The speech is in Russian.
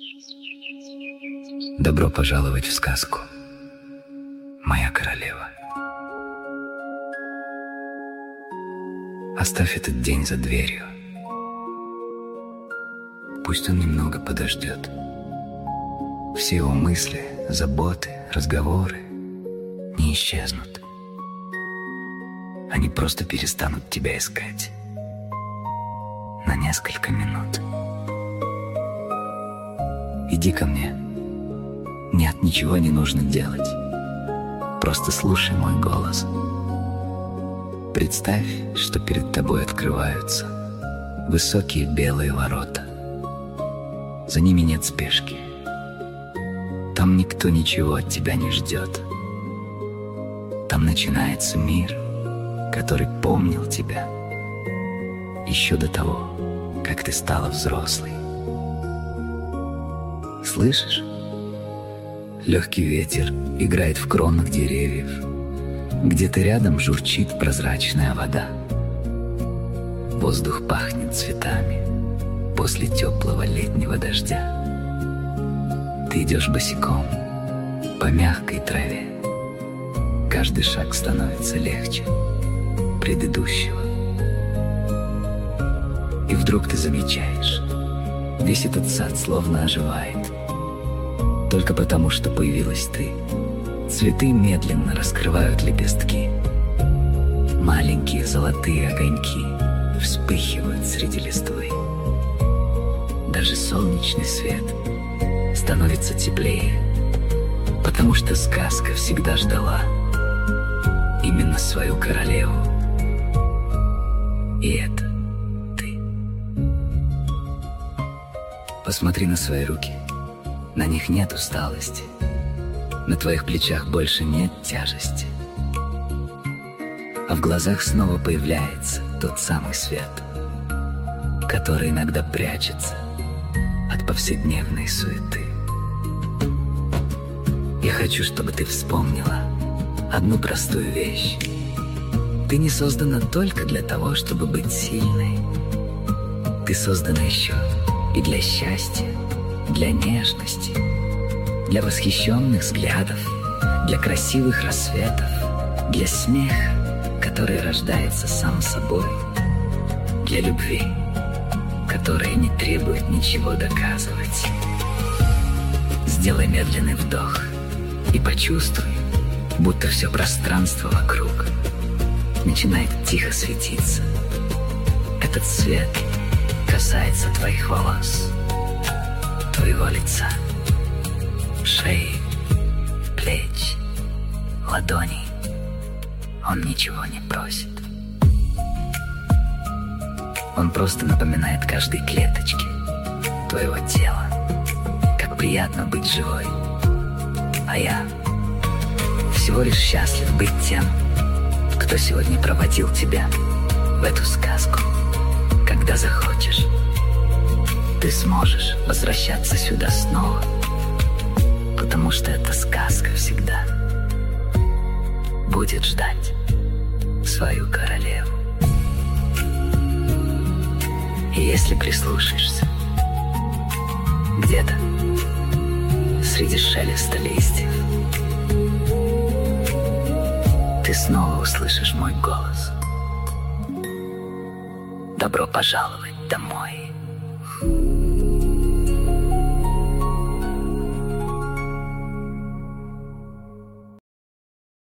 Добро пожаловать в сказку, моя королева. Оставь этот день за дверью. Пусть он немного подождет. Все его мысли, заботы, разговоры не исчезнут. Они просто перестанут тебя искать на несколько минут. Иди ко мне. Нет, ничего не нужно делать. Просто слушай мой голос. Представь, что перед тобой открываются высокие белые ворота. За ними нет спешки. Там никто ничего от тебя не ждет. Там начинается мир, который помнил тебя еще до того, как ты стала взрослой. Слышишь? Легкий ветер играет в кронах деревьев. Где-то рядом журчит прозрачная вода. Воздух пахнет цветами после теплого летнего дождя. Ты идешь босиком по мягкой траве. Каждый шаг становится легче предыдущего. И вдруг ты замечаешь, весь этот сад словно оживает. Только потому, что появилась ты. Цветы медленно раскрывают лепестки. Маленькие золотые огоньки вспыхивают среди листвы. Даже солнечный свет становится теплее, потому что сказка всегда ждала именно свою королеву. И это ты. Посмотри на свои руки. На них нет усталости. На твоих плечах больше нет тяжести. А в глазах снова появляется тот самый свет, который иногда прячется от повседневной суеты. Я хочу, чтобы ты вспомнила одну простую вещь. Ты не создана только для того, чтобы быть сильной. Ты создана еще и для счастья, для нежности, для восхищенных взглядов, для красивых рассветов, для смеха, который рождается сам собой, для любви, которая не требует ничего доказывать. Сделай медленный вдох и почувствуй, будто все пространство вокруг начинает тихо светиться. Этот свет касается твоих волос, твоего лица, шеи, плеч, ладоней. Он ничего не просит. Он просто напоминает каждой клеточке твоего тела, как приятно быть живой. А я всего лишь счастлив быть тем, кто сегодня проводил тебя в эту сказку. Когда захочешь, ты сможешь возвращаться сюда снова, потому что эта сказка всегда будет ждать свою королеву. И если прислушаешься, где-то среди шелеста листьев ты снова услышишь мой голос. Добро пожаловать домой.